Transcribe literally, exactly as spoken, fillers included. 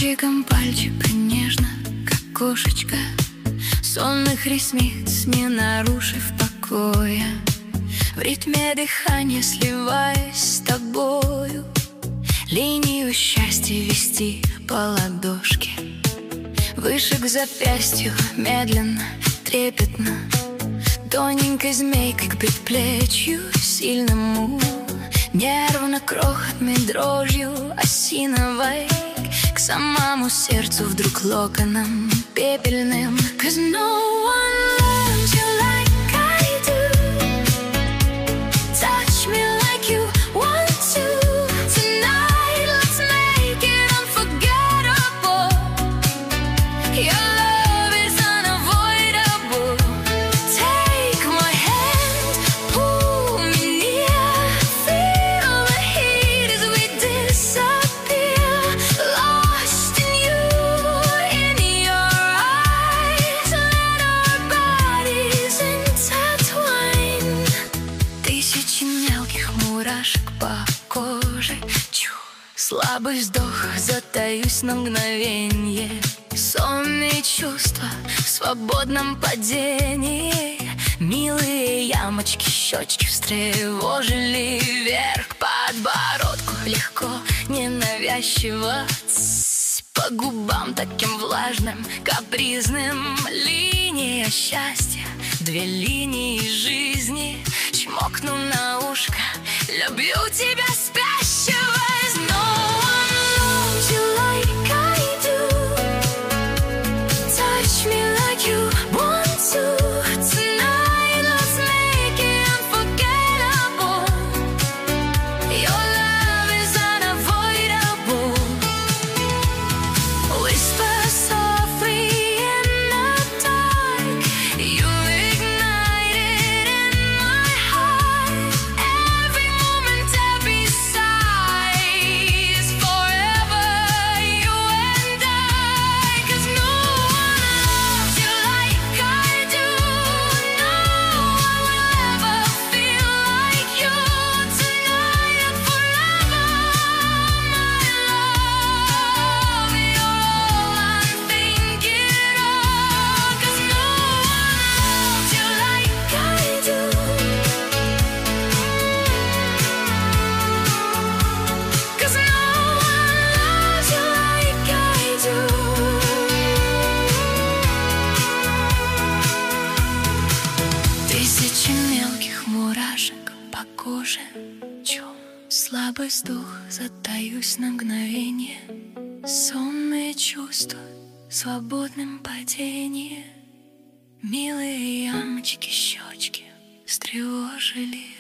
Кончиком пальчика нежно, как кошечка, сонных ресниц не нарушив покоя, в ритме дыхания сливаясь с тобою, линию счастья вести по ладошке, выше к запястью, медленно, трепетно, тоненькой змейкой к предплечью сильному, нервно крохотной дрожью осиновой, к самому сердцу вдруг локоном пепельным. Cause no one loves you like I do. Touch me like you want to. Tonight let's make it unforgettable. Your love is unavoidable. Take my hand, pull me near, feel the heat as we disappear. Lost in you, in your eyes, let our bodies intertwine. Тысячи мелких мурашек по коже, чу, слабый вздох, затаюсь на мгновенье. Сонные чувства в свободном падении, милые ямочки, щечки встревожили вверх к подбородку, легко, ненавязчиво, тс, по губам таким влажным, капризным. Линия счастья, две линии жизни, чмокну на ушко, люблю тебя спящего. No one loves you like I do. Touch me like you want to. Tonight let's make it unforgettable. Your love is unavoidable. Whisper softly in the dark, you ignited in my heart. Every moment, every sigh is forever you and I. Cause no one loves you like I do. No one will ever feel like you. Tonight and forever, my love, you're all I'm thinking of. Cause no one loves you like I do. Cause no one loves you like I do. Тысячи мелких мурашек по коже, чу, слабый вздох, затаюсь на мгновение. Сонные чувства в свободном падении, милые ямочки, щечки встревожили